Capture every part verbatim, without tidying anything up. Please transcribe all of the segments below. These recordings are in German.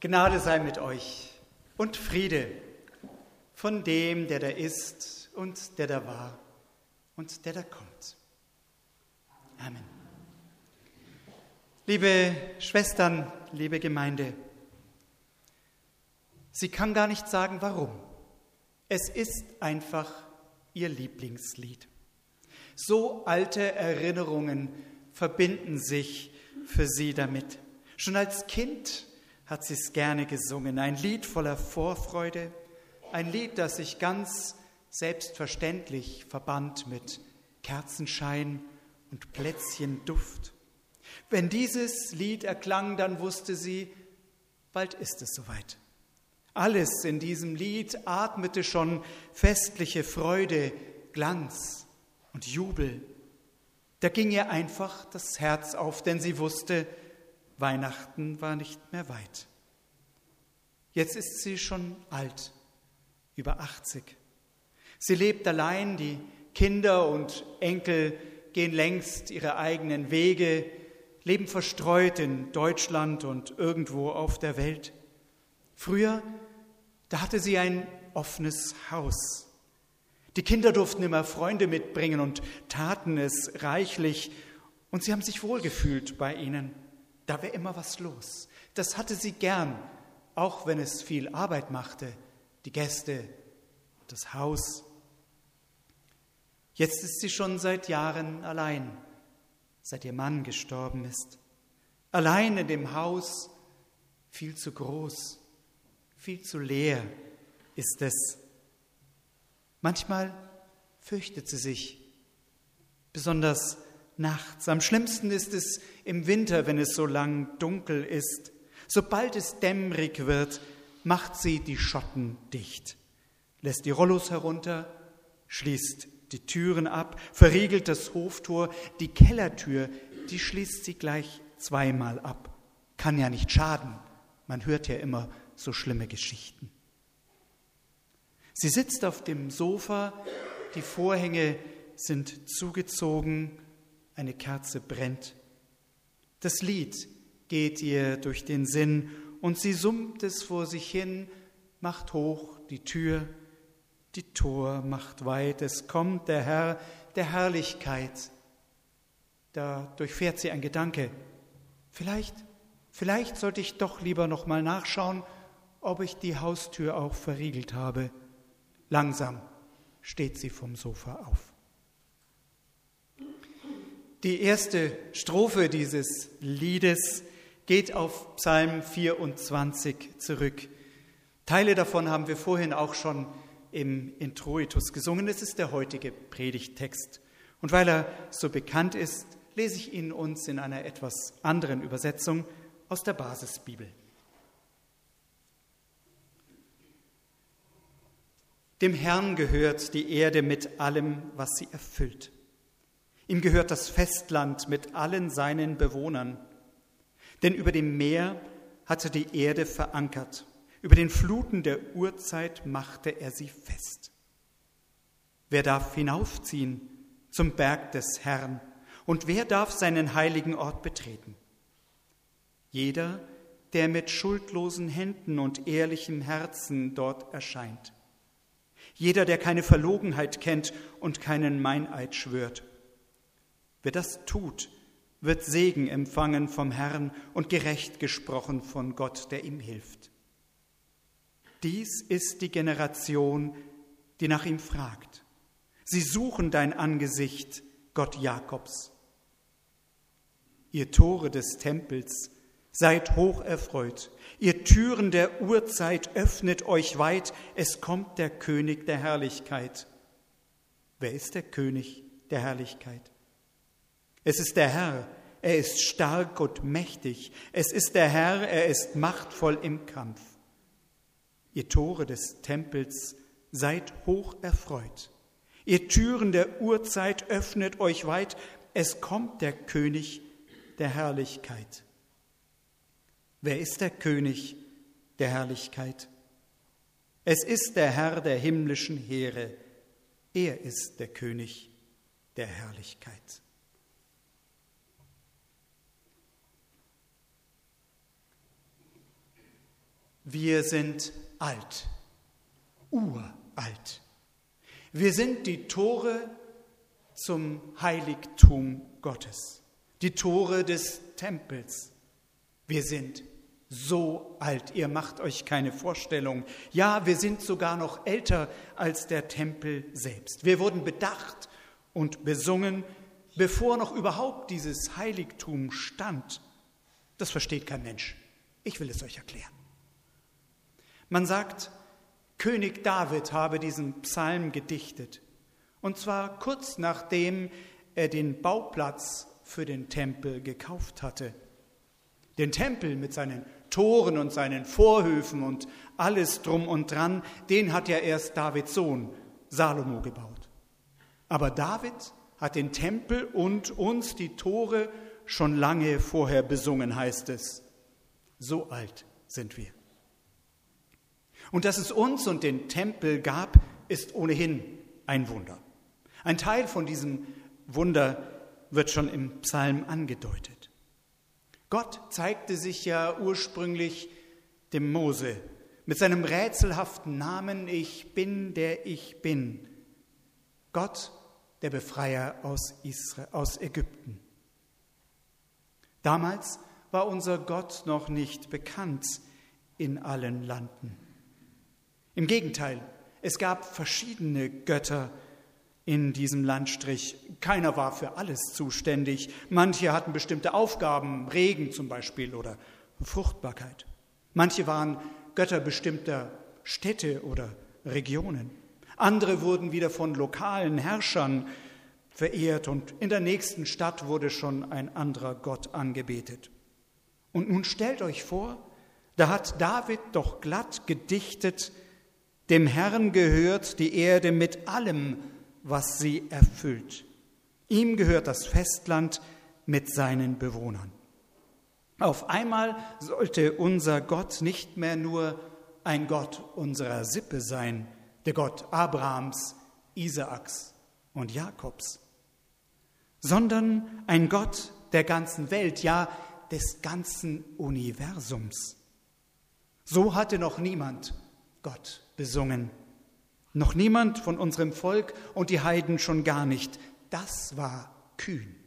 Gnade sei mit euch und Friede von dem, der da ist und der da war und der da kommt. Amen. Liebe Schwestern, liebe Gemeinde, sie kann gar nicht sagen, warum. Es ist einfach ihr Lieblingslied. So alte Erinnerungen verbinden sich für sie damit. Schon als Kind hat sie es gerne gesungen. Ein Lied voller Vorfreude, ein Lied, das sich ganz selbstverständlich verband mit Kerzenschein und Plätzchenduft. Wenn dieses Lied erklang, dann wusste sie, bald ist es soweit. Alles in diesem Lied atmete schon festliche Freude, Glanz und Jubel. Da ging ihr einfach das Herz auf, denn sie wusste, Weihnachten war nicht mehr weit. Jetzt ist sie schon alt, über achtzig. Sie lebt allein, die Kinder und Enkel gehen längst ihre eigenen Wege, leben verstreut in Deutschland und irgendwo auf der Welt. Früher, da hatte sie ein offenes Haus. Die Kinder durften immer Freunde mitbringen und taten es reichlich. Und sie haben sich wohlgefühlt bei ihnen. Da war immer was los. Das hatte sie gern, auch wenn es viel Arbeit machte, die Gäste, das Haus. Jetzt ist sie schon seit Jahren allein, seit ihr Mann gestorben ist. Allein in dem Haus, viel zu groß, viel zu leer ist es. Manchmal fürchtet sie sich, besonders nachts. Am schlimmsten ist es im Winter, wenn es so lang dunkel ist. Sobald es dämmerig wird, macht sie die Schotten dicht, lässt die Rollos herunter, schließt die Türen ab, verriegelt das Hoftor, die Kellertür, die schließt sie gleich zweimal ab. Kann ja nicht schaden, man hört ja immer so schlimme Geschichten. Sie sitzt auf dem Sofa, die Vorhänge sind zugezogen, eine Kerze brennt. Das Lied geht ihr durch den Sinn und sie summt es vor sich hin, macht hoch die Tür, die Tor macht weit, es kommt der Herr der Herrlichkeit. Da durchfährt sie ein Gedanke. Vielleicht, vielleicht sollte ich doch lieber noch mal nachschauen, ob ich die Haustür auch verriegelt habe. Langsam steht sie vom Sofa auf. Die erste Strophe dieses Liedes geht auf Psalm vierundzwanzig zurück. Teile davon haben wir vorhin auch schon im Introitus gesungen. Es ist der heutige Predigttext. Und weil er so bekannt ist, lese ich ihn uns in einer etwas anderen Übersetzung aus der Basisbibel. Dem Herrn gehört die Erde mit allem, was sie erfüllt. Ihm gehört das Festland mit allen seinen Bewohnern. Denn über dem Meer hat er die Erde verankert. Über den Fluten der Urzeit machte er sie fest. Wer darf hinaufziehen zum Berg des Herrn? Und wer darf seinen heiligen Ort betreten? Jeder, der mit schuldlosen Händen und ehrlichem Herzen dort erscheint. Jeder, der keine Verlogenheit kennt und keinen Meineid schwört. Wer das tut, wird Segen empfangen vom Herrn und gerecht gesprochen von Gott, der ihm hilft. Dies ist die Generation, die nach ihm fragt. Sie suchen dein Angesicht, Gott Jakobs. Ihr Tore des Tempels, seid hoch erfreut. Ihr Türen der Urzeit, öffnet euch weit. Es kommt der König der Herrlichkeit. Wer ist der König der Herrlichkeit? Es ist der Herr, er ist stark und mächtig. Es ist der Herr, er ist machtvoll im Kampf. Ihr Tore des Tempels, seid hoch erfreut. Ihr Türen der Urzeit, öffnet euch weit. Es kommt der König der Herrlichkeit. Wer ist der König der Herrlichkeit? Es ist der Herr der himmlischen Heere. Er ist der König der Herrlichkeit. Wir sind alt, uralt. Wir sind die Tore zum Heiligtum Gottes, die Tore des Tempels. Wir sind so alt, ihr macht euch keine Vorstellung. Ja, wir sind sogar noch älter als der Tempel selbst. Wir wurden bedacht und besungen, bevor noch überhaupt dieses Heiligtum stand. Das versteht kein Mensch. Ich will es euch erklären. Man sagt, König David habe diesen Psalm gedichtet. Und zwar kurz nachdem er den Bauplatz für den Tempel gekauft hatte. Den Tempel mit seinen Toren und seinen Vorhöfen und alles drum und dran, den hat ja erst Davids Sohn Salomo gebaut. Aber David hat den Tempel und uns die Tore schon lange vorher besungen, heißt es. So alt sind wir. Und dass es uns und den Tempel gab, ist ohnehin ein Wunder. Ein Teil von diesem Wunder wird schon im Psalm angedeutet. Gott zeigte sich ja ursprünglich dem Mose mit seinem rätselhaften Namen, ich bin, der ich bin. Gott, der Befreier aus Israel, aus Ägypten. Damals war unser Gott noch nicht bekannt in allen Landen. Im Gegenteil, es gab verschiedene Götter in diesem Landstrich. Keiner war für alles zuständig. Manche hatten bestimmte Aufgaben, Regen zum Beispiel oder Fruchtbarkeit. Manche waren Götter bestimmter Städte oder Regionen. Andere wurden wieder von lokalen Herrschern verehrt und in der nächsten Stadt wurde schon ein anderer Gott angebetet. Und nun stellt euch vor, da hat David doch glatt gedichtet, dem Herrn gehört die Erde mit allem, was sie erfüllt. Ihm gehört das Festland mit seinen Bewohnern. Auf einmal sollte unser Gott nicht mehr nur ein Gott unserer Sippe sein, der Gott Abrahams, Isaaks und Jakobs, sondern ein Gott der ganzen Welt, ja des ganzen Universums. So hatte noch niemand Gott besungen. Noch niemand von unserem Volk und die Heiden schon gar nicht. Das war kühn.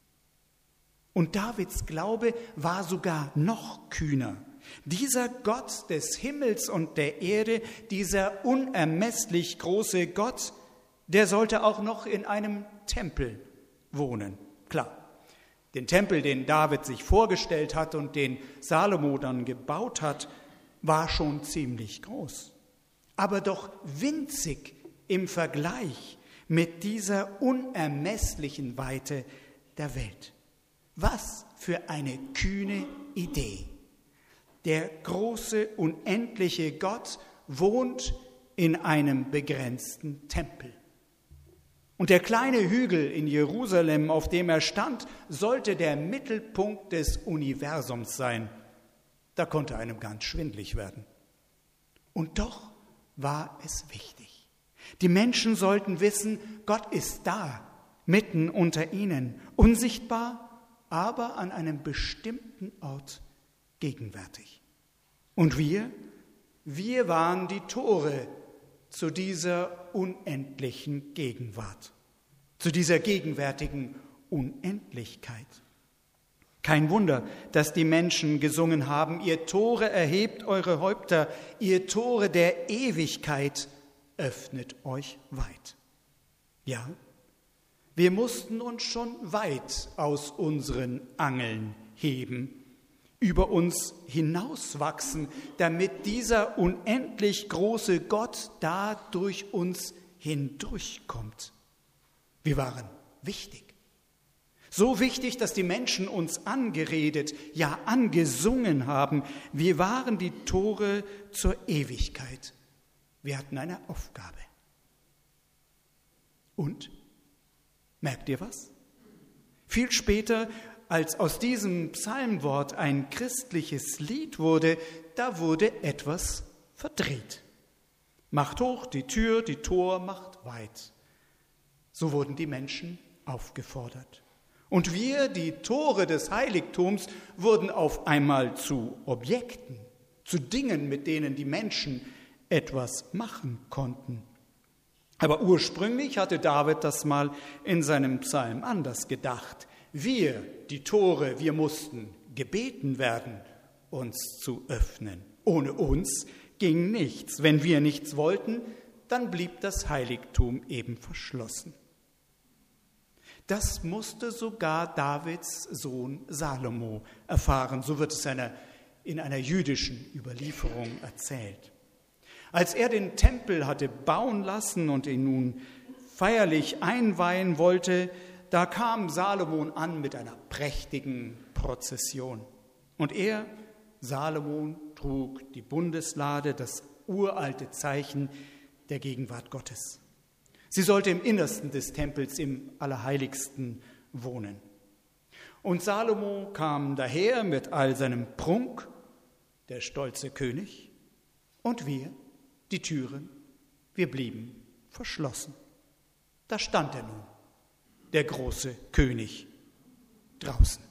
Und Davids Glaube war sogar noch kühner. Dieser Gott des Himmels und der Erde, dieser unermesslich große Gott, der sollte auch noch in einem Tempel wohnen. Klar, den Tempel, den David sich vorgestellt hat und den Salomo dann gebaut hat, war schon ziemlich groß. Aber doch winzig im Vergleich mit dieser unermesslichen Weite der Welt. Was für eine kühne Idee. Der große, unendliche Gott wohnt in einem begrenzten Tempel. Und der kleine Hügel in Jerusalem, auf dem er stand, sollte der Mittelpunkt des Universums sein. Da konnte einem ganz schwindlig werden. Und doch war es wichtig. Die Menschen sollten wissen, Gott ist da, mitten unter ihnen, unsichtbar, aber an einem bestimmten Ort gegenwärtig. Und wir, wir waren die Tore zu dieser unendlichen Gegenwart, zu dieser gegenwärtigen Unendlichkeit. Kein Wunder, dass die Menschen gesungen haben, ihr Tore erhebt eure Häupter, ihr Tore der Ewigkeit öffnet euch weit. Ja, wir mussten uns schon weit aus unseren Angeln heben, über uns hinauswachsen, damit dieser unendlich große Gott da durch uns hindurchkommt. Wir waren wichtig. So wichtig, dass die Menschen uns angeredet, ja angesungen haben. Wir waren die Tore zur Ewigkeit. Wir hatten eine Aufgabe. Und, merkt ihr was? Viel später, als aus diesem Psalmwort ein christliches Lied wurde, da wurde etwas verdreht. Macht hoch die Tür, die Tor macht weit. So wurden die Menschen aufgefordert. Und wir, die Tore des Heiligtums, wurden auf einmal zu Objekten, zu Dingen, mit denen die Menschen etwas machen konnten. Aber ursprünglich hatte David das mal in seinem Psalm anders gedacht. Wir, die Tore, wir mussten gebeten werden, uns zu öffnen. Ohne uns ging nichts. Wenn wir nichts wollten, dann blieb das Heiligtum eben verschlossen. Das musste sogar Davids Sohn Salomo erfahren. So wird es einer, in einer jüdischen Überlieferung erzählt. Als er den Tempel hatte bauen lassen und ihn nun feierlich einweihen wollte, da kam Salomon an mit einer prächtigen Prozession. Und er, Salomon, trug die Bundeslade, das uralte Zeichen der Gegenwart Gottes. Sie sollte im Innersten des Tempels, im Allerheiligsten, wohnen. Und Salomo kam daher mit all seinem Prunk, der stolze König, und wir, die Türen, wir blieben verschlossen. Da stand er nun, der große König, draußen.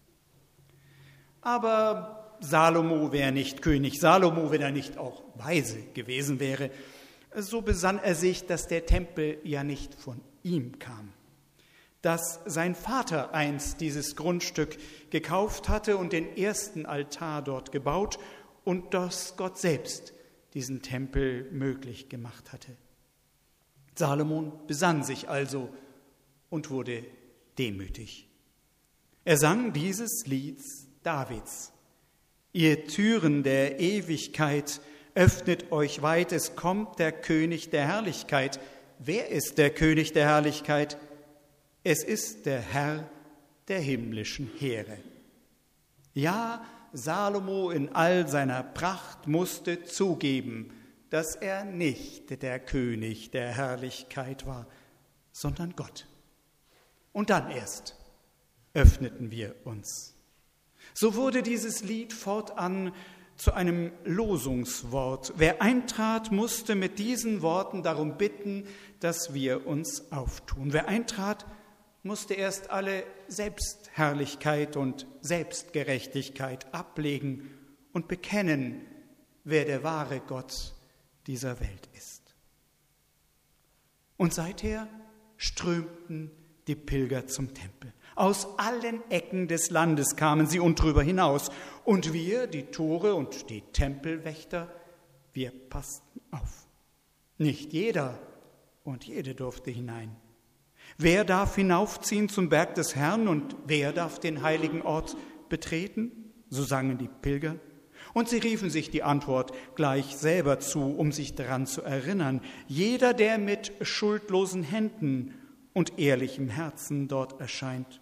Aber Salomo wäre nicht König Salomo, wenn er nicht auch weise gewesen wäre. So besann er sich, dass der Tempel ja nicht von ihm kam, dass sein Vater einst dieses Grundstück gekauft hatte und den ersten Altar dort gebaut und dass Gott selbst diesen Tempel möglich gemacht hatte. Salomon besann sich also und wurde demütig. Er sang dieses Lied Davids. Ihr Türen der Ewigkeit, öffnet euch weit, es kommt der König der Herrlichkeit. Wer ist der König der Herrlichkeit? Es ist der Herr der himmlischen Heere. Ja, Salomo in all seiner Pracht musste zugeben, dass er nicht der König der Herrlichkeit war, sondern Gott. Und dann erst öffneten wir uns. So wurde dieses Lied fortan zu einem Losungswort. Wer eintrat, musste mit diesen Worten darum bitten, dass wir uns auftun. Wer eintrat, musste erst alle Selbstherrlichkeit und Selbstgerechtigkeit ablegen und bekennen, wer der wahre Gott dieser Welt ist. Und seither strömten die Pilger zum Tempel. Aus allen Ecken des Landes kamen sie und drüber hinaus. Und wir, die Tore und die Tempelwächter, wir passten auf. Nicht jeder und jede durfte hinein. Wer darf hinaufziehen zum Berg des Herrn und wer darf den heiligen Ort betreten? So sangen die Pilger. Und sie riefen sich die Antwort gleich selber zu, um sich daran zu erinnern. Jeder, der mit schuldlosen Händen und ehrlichem Herzen dort erscheint.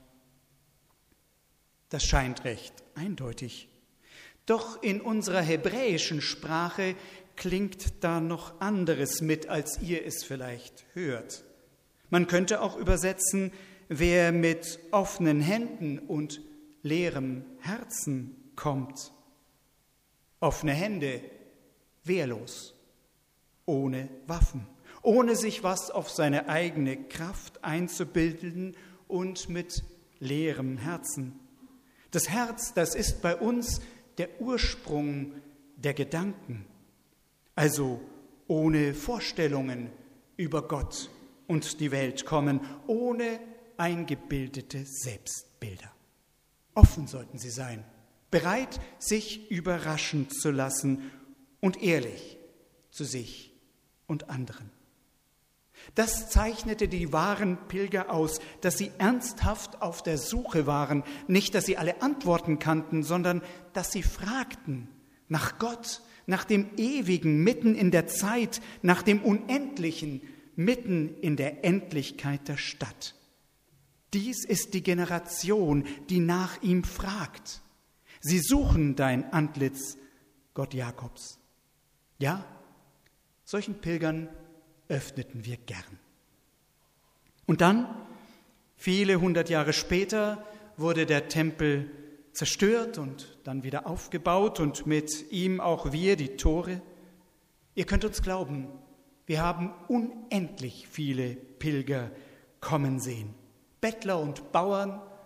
Das scheint recht eindeutig. Doch in unserer hebräischen Sprache klingt da noch anderes mit, als ihr es vielleicht hört. Man könnte auch übersetzen, wer mit offenen Händen und leerem Herzen kommt. Offene Hände, wehrlos, ohne Waffen, ohne sich was auf seine eigene Kraft einzubilden und mit leerem Herzen. Das Herz, das ist bei uns der Ursprung der Gedanken, also ohne Vorstellungen über Gott und die Welt kommen, ohne eingebildete Selbstbilder. Offen sollten sie sein, bereit, sich überraschen zu lassen und ehrlich zu sich und anderen. Das zeichnete die wahren Pilger aus, dass sie ernsthaft auf der Suche waren, nicht, dass sie alle Antworten kannten, sondern dass sie fragten nach Gott, nach dem Ewigen mitten in der Zeit, nach dem Unendlichen mitten in der Endlichkeit der Stadt. Dies ist die Generation, die nach ihm fragt. Sie suchen dein Antlitz, Gott Jakobs. Ja, solchen Pilgern öffneten wir gern. Und dann, viele hundert Jahre später, wurde der Tempel zerstört und dann wieder aufgebaut und mit ihm auch wir, die Tore. Ihr könnt uns glauben, wir haben unendlich viele Pilger kommen sehen. Bettler und Bauern,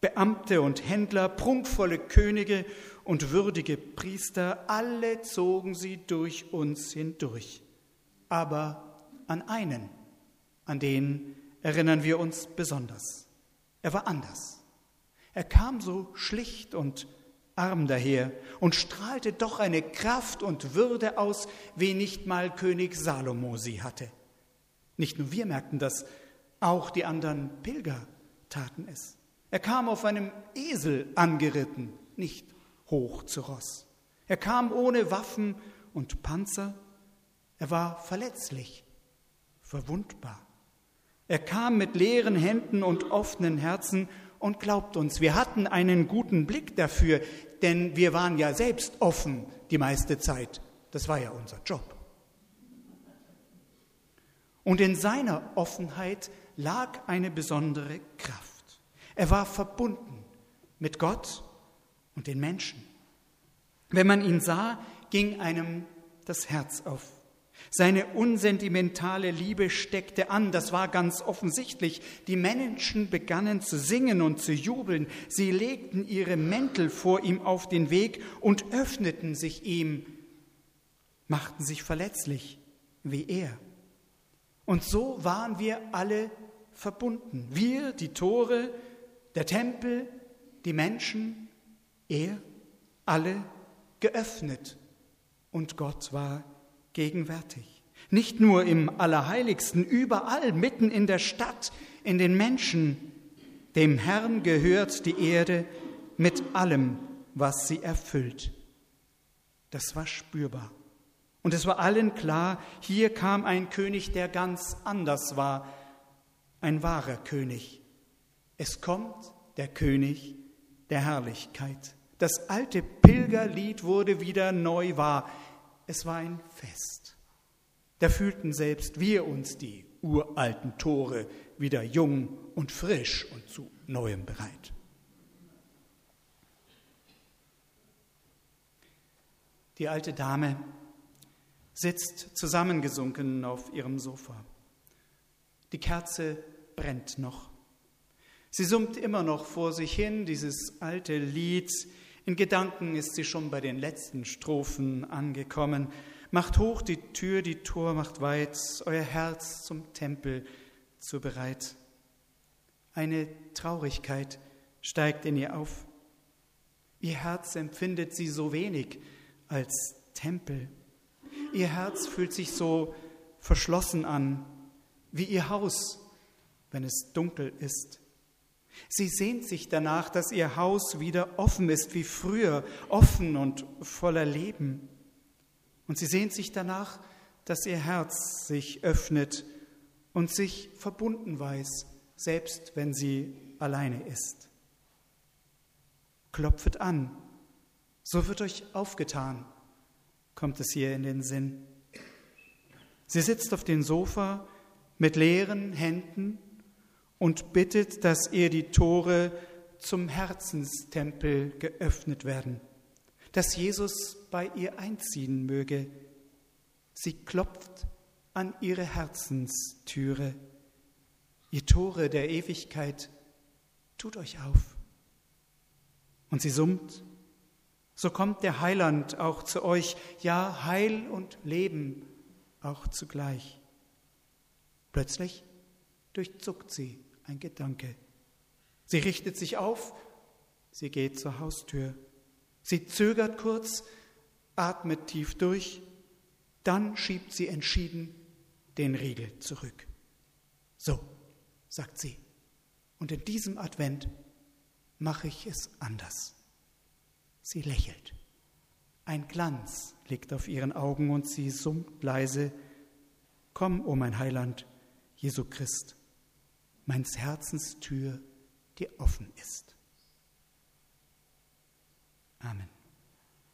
Beamte und Händler, prunkvolle Könige und würdige Priester, alle zogen sie durch uns hindurch. Aber an einen, an den erinnern wir uns besonders. Er war anders. Er kam so schlicht und arm daher und strahlte doch eine Kraft und Würde aus, wie nicht mal König Salomo sie hatte. Nicht nur wir merkten das, auch die anderen Pilger taten es. Er kam auf einem Esel angeritten, nicht hoch zu Ross. Er kam ohne Waffen und Panzer. Er war verletzlich, verwundbar. Er kam mit leeren Händen und offenen Herzen und glaubt uns, wir hatten einen guten Blick dafür, denn wir waren ja selbst offen die meiste Zeit. Das war ja unser Job. Und in seiner Offenheit lag eine besondere Kraft. Er war verbunden mit Gott und den Menschen. Wenn man ihn sah, ging einem das Herz auf. Seine unsentimentale Liebe steckte an, das war ganz offensichtlich. Die Menschen begannen zu singen und zu jubeln. Sie legten ihre Mäntel vor ihm auf den Weg und öffneten sich ihm, machten sich verletzlich wie er. Und so waren wir alle verbunden. Wir, die Tore, der Tempel, die Menschen, er, alle geöffnet. Und Gott war gegenwärtig. Nicht nur im Allerheiligsten, überall, mitten in der Stadt, in den Menschen. Dem Herrn gehört die Erde mit allem, was sie erfüllt. Das war spürbar. Und es war allen klar, hier kam ein König, der ganz anders war, ein wahrer König. Es kommt der König der Herrlichkeit. Das alte Pilgerlied wurde wieder neu wahr. Es war ein Fest. Da fühlten selbst wir uns, die uralten Tore, wieder jung und frisch und zu Neuem bereit. Die alte Dame sitzt zusammengesunken auf ihrem Sofa. Die Kerze brennt noch. Sie summt immer noch vor sich hin, dieses alte Lied. In Gedanken ist sie schon bei den letzten Strophen angekommen. Macht hoch die Tür, die Tor macht weit, euer Herz zum Tempel zu bereit. Eine Traurigkeit steigt in ihr auf. Ihr Herz empfindet sie so wenig als Tempel. Ihr Herz fühlt sich so verschlossen an, wie ihr Haus, wenn es dunkel ist. Sie sehnt sich danach, dass ihr Haus wieder offen ist wie früher, offen und voller Leben. Und sie sehnt sich danach, dass ihr Herz sich öffnet und sich verbunden weiß, selbst wenn sie alleine ist. Klopfet an, so wird euch aufgetan, kommt es ihr in den Sinn. Sie sitzt auf dem Sofa mit leeren Händen und bittet, dass ihr die Tore zum Herzenstempel geöffnet werden, dass Jesus bei ihr einziehen möge. Sie klopft an ihre Herzenstüre. Ihr Tore der Ewigkeit, tut euch auf. Und sie summt, so kommt der Heiland auch zu euch, ja, Heil und Leben auch zugleich. Plötzlich durchzuckt sie ein Gedanke. Sie richtet sich auf, sie geht zur Haustür. Sie zögert kurz, atmet tief durch, dann schiebt sie entschieden den Riegel zurück. So, sagt sie, und in diesem Advent mache ich es anders. Sie lächelt. Ein Glanz liegt auf ihren Augen und sie summt leise: Komm, o mein Heiland, Jesu Christ, meines Herzens Tür, die offen ist. Amen.